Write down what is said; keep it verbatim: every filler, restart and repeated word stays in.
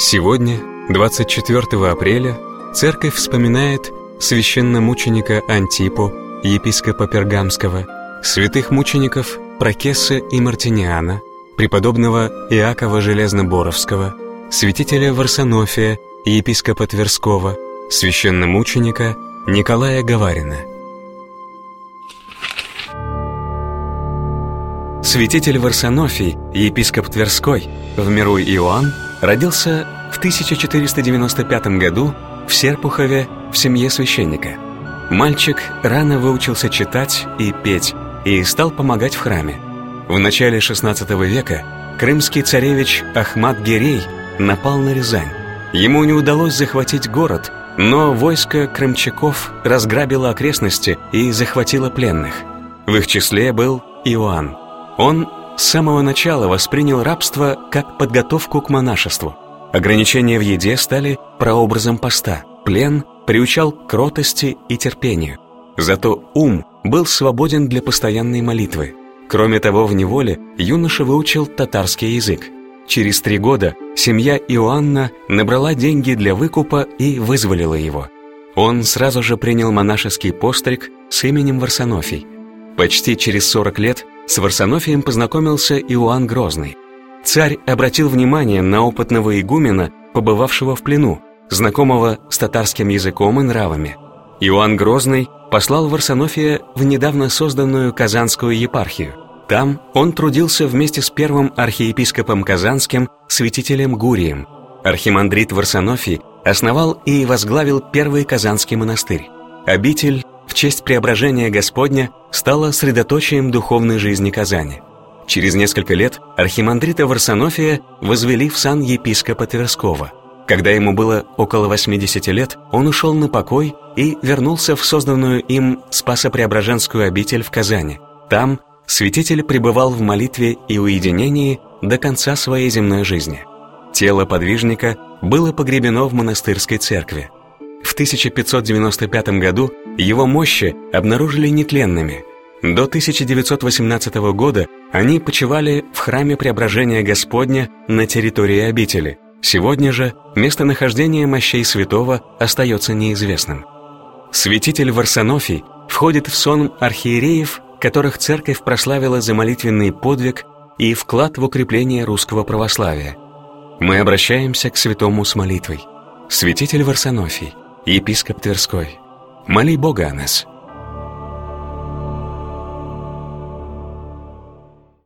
Сегодня, двадцать четвёртого апреля, церковь вспоминает священномученика Антипу, епископа Пергамского, святых мучеников Прокесса и Мартиниана, преподобного Иакова Железноборовского, святителя Варсонофия, епископа Тверского, священномученика Николая Гаварина. Святитель Варсонофий, епископ Тверской, в миру Иоанн, родился в тысяча четыреста девяносто пятом году в Серпухове в семье священника. Мальчик рано выучился читать и петь и стал помогать в храме. В начале шестнадцатого века крымский царевич Ахмат Гирей напал на Рязань. Ему не удалось захватить город, но войско крымчаков разграбило окрестности и захватило пленных. В их числе был Иоанн. Он с самого начала воспринял рабство как подготовку к монашеству. Ограничения в еде стали прообразом поста. Плен приучал к кротости и терпению. Зато ум был свободен для постоянной молитвы. Кроме того, в неволе юноша выучил татарский язык. Через три года семья Иоанна набрала деньги для выкупа и вызволила его. Он сразу же принял монашеский постриг с именем Варсонофий. Почти через сорок лет с Варсонофием познакомился Иоанн Грозный. Царь обратил внимание на опытного игумена, побывавшего в плену, знакомого с татарским языком и нравами. Иоанн Грозный послал Варсонофия в недавно созданную Казанскую епархию. Там он трудился вместе с первым архиепископом Казанским, святителем Гурием. Архимандрит Варсонофий основал и возглавил первый Казанский монастырь. Обитель в честь преображения Господня стала средоточием духовной жизни Казани. Через несколько лет архимандрита Варсонофия возвели в сан епископа Тверского. Когда ему было около восьмидесяти лет, он ушел на покой и вернулся в созданную им Спасо-Преображенскую обитель в Казани. Там святитель пребывал в молитве и уединении до конца своей земной жизни. Тело подвижника было погребено в монастырской церкви. В тысяча пятьсот девяносто пятом году его мощи обнаружили нетленными. До тысяча девятьсот восемнадцатого года они почивали в храме Преображения Господня на территории обители. Сегодня же местонахождение мощей святого остается неизвестным. Святитель Варсонофий входит в сон архиереев, которых церковь прославила за молитвенный подвиг и вклад в укрепление русского православия. Мы обращаемся к святому с молитвой. Святитель Варсонофий, епископ Тверской, моли Бога о нас.